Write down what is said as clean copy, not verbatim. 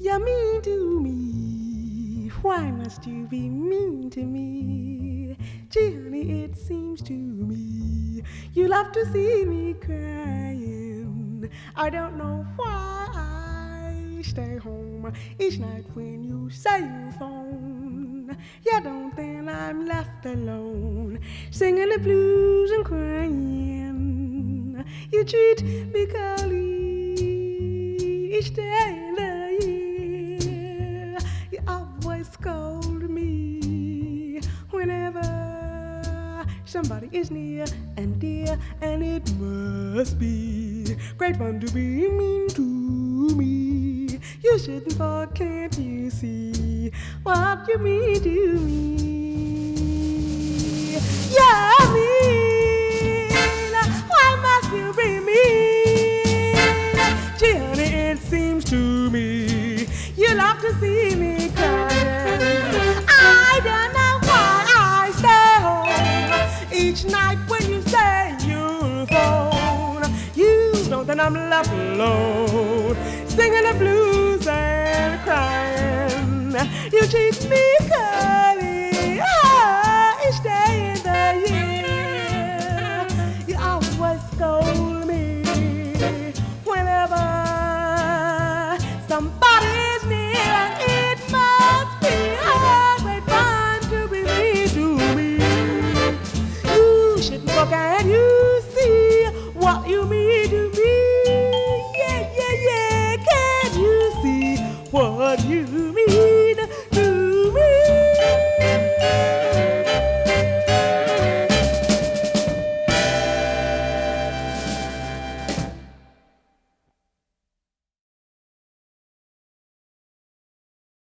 You're mean to me. Why must you be mean to me? Gee, honey, it seems to me you love to see me crying. I don't know why I stay home each night when you say you phone. You don't think I'm left alone, singing the blues and crying. You treat me coldly each day in the year. You always scold me whenever somebody is near and dear, and it must be great fun to be mean to me. You shouldn't fall, can't you see what you mean to me? You're mean. Why must you be mean? Gee, honey, it seems to me you love to see me crying. I don't know why I stay home each night when you say you'll phone. You know that I'm left alone, singing the blues and crying. You treat me curly each day in the year. You always scold me whenever somebody's near, and it must be great fun to be mean to me. You shouldn't look, and you see what you mean to me. Yeah, yeah, yeah, can you see what you